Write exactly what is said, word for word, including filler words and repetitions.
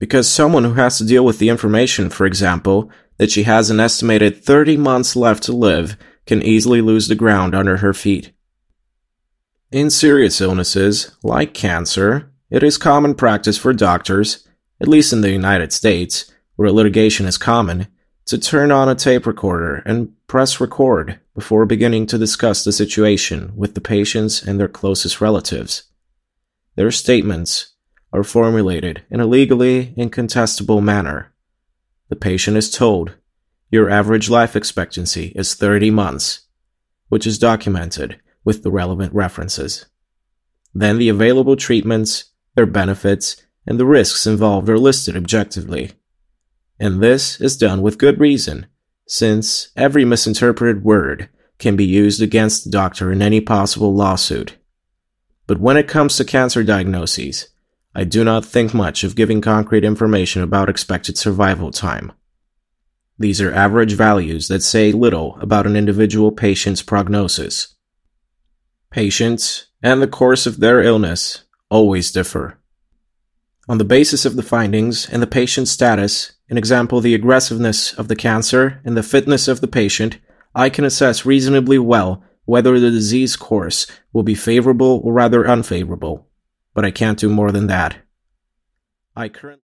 Because someone who has to deal with the information, for example, that she has an estimated thirty months left to live, can easily lose the ground under her feet. In serious illnesses, like cancer, it is common practice for doctors, at least in the United States, where litigation is common, to turn on a tape recorder and press record before beginning to discuss the situation with the patients and their closest relatives. Their statements are formulated in a legally incontestable manner. The patient is told, your average life expectancy is thirty months, which is documented with the relevant references. Then the available treatments, their benefits, and the risks involved are listed objectively. And this is done with good reason, since every misinterpreted word can be used against the doctor in any possible lawsuit. But when it comes to cancer diagnoses, I do not think much of giving concrete information about expected survival time. These are average values that say little about an individual patient's prognosis. Patients, and the course of their illness, always differ. On the basis of the findings and the patient's status, in example the aggressiveness of the cancer and the fitness of the patient, I can assess reasonably well whether the disease course will be favorable or rather unfavorable. But I can't do more than that. I currently